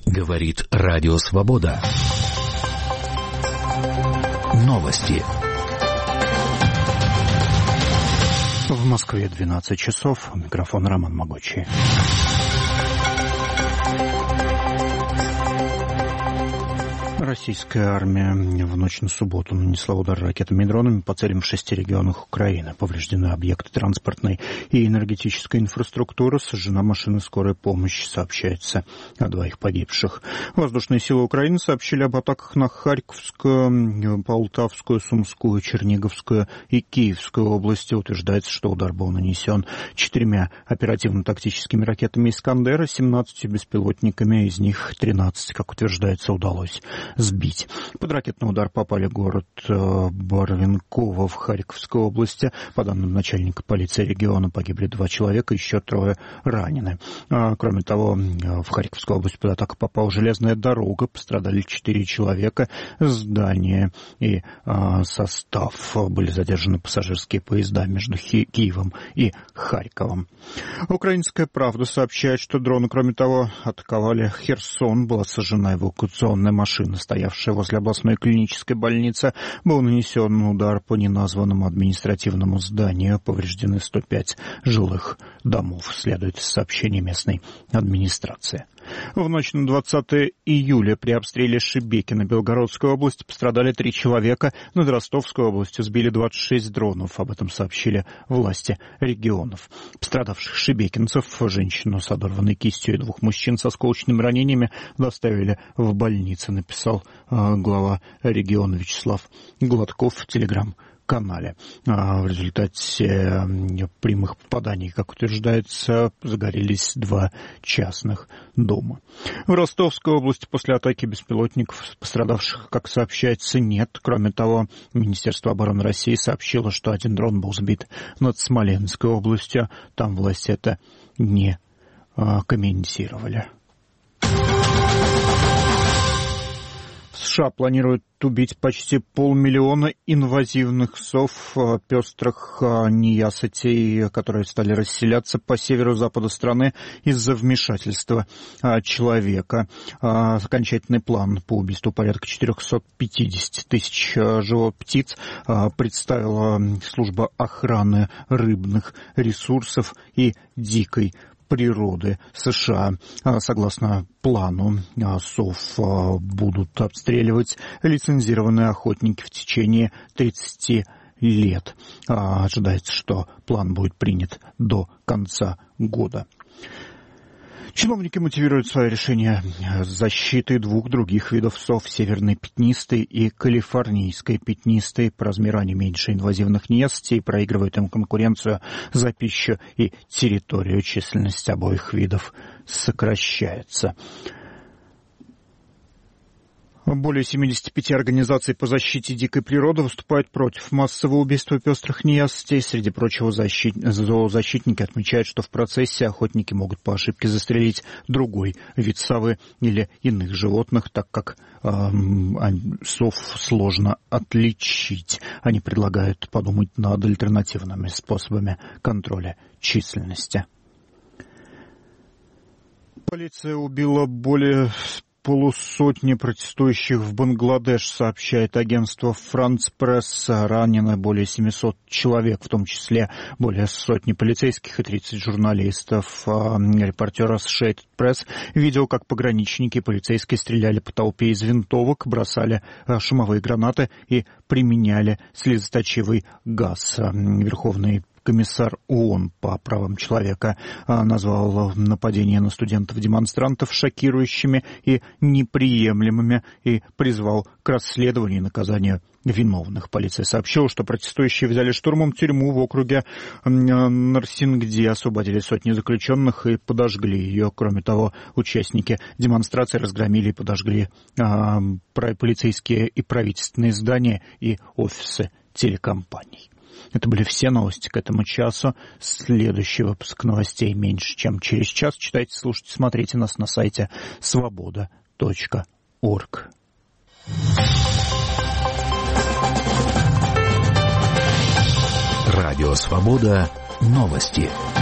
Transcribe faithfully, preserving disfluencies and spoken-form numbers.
Говорит Радио Свобода. Новости. В Москве двенадцать часов. Микрофон Роман Могучий. Российская армия в ночь на субботу нанесла удар ракетами и дронами по целям в шести регионах Украины. Повреждены объекты транспортной и энергетической инфраструктуры. Сожжена машина скорой помощи. Сообщается о двоих погибших. Воздушные силы Украины сообщили об атаках на Харьковскую, Полтавскую, Сумскую, Черниговскую и Киевскую области. Утверждается, что удар был нанесен четырьмя оперативно-тактическими ракетами «Искандер», семнадцатью беспилотниками, из них тринадцать, как утверждается, удалось сбить. Под ракетный удар попали город Барвинково в Харьковской области. По данным начальника полиции региона, погибли два человека, еще трое ранены. Кроме того, в Харьковской области под атаку попала железная дорога. Пострадали четыре человека. Здание и состав. Были задержаны пассажирские поезда между Киевом и Харьковом. Украинская правда сообщает, что дроны, кроме того, атаковали Херсон. Была сожжена эвакуационная машина, стоявшая возле областной клинической больницы. Был нанесен удар по неназванному административному зданию. Повреждены сто пять жилых домов, следует из сообщения местной администрации. В ночь на двадцатое июля при обстреле Шебекино Белгородской области пострадали три человека. Над Ростовской областью сбили двадцать шесть дронов. Об этом сообщили власти регионов. Пострадавших шебекинцев, женщину с оторванной кистью и двух мужчин со осколочными ранениями, доставили в больницу, написал э, глава региона Вячеслав Гладков в телеграм канале. В результате прямых попаданий, как утверждается, загорелись два частных дома. В Ростовской области после атаки беспилотников пострадавших, как сообщается, нет. Кроме того, Министерство обороны России сообщило, что один дрон был сбит над Смоленской областью. Там власти это не комментировали. США планируют убить почти полмиллиона инвазивных сов, пестрых неясытей, которые стали расселяться по северо-западу страны из-за вмешательства человека. Окончательный план по убийству порядка четыреста пятьдесят тысяч живых птиц представила служба охраны рыбных ресурсов и дикой природы США. Согласно плану, сов будут обстреливать лицензированные охотники в течение тридцати лет. Ожидается, что план будет принят до конца года. Чиновники мотивируют свое решение защитой двух других видов сов: северной пятнистой и калифорнийской пятнистой. По размеру они меньше инвазивных неясытей, проигрывают им конкуренцию за пищу и территорию. Численность обоих видов сокращается. Более семидесяти пяти организаций по защите дикой природы выступают против массового убийства пестрых неясытей. Среди прочего, защит... зоозащитники отмечают, что в процессе охотники могут по ошибке застрелить другой вид совы или иных животных, так как э, сов сложно отличить. Они предлагают подумать над альтернативными способами контроля численности. Полиция убила более полусотни протестующих в Бангладеш, сообщает агентство «Франц Пресс». Ранено более семисот человек, в том числе более сотни полицейских и тридцать журналистов. Репортер Associated Press видел, как пограничники и полицейские стреляли по толпе из винтовок, бросали шумовые гранаты и применяли слезоточивый газ. Верховный комиссар ООН по правам человека назвал нападения на студентов-демонстрантов шокирующими и неприемлемыми и призвал к расследованию и наказанию виновных. Полиция сообщила, что протестующие взяли штурмом тюрьму в округе Нарсингди, освободили сотни заключенных и подожгли ее. Кроме того, участники демонстрации разгромили и подожгли а, полицейские и правительственные здания и офисы телекомпаний. Это были все новости к этому часу. Следующий выпуск новостей меньше, чем через час. Читайте, слушайте, смотрите нас на сайте свобода точка орг. Радио «Свобода». Новости.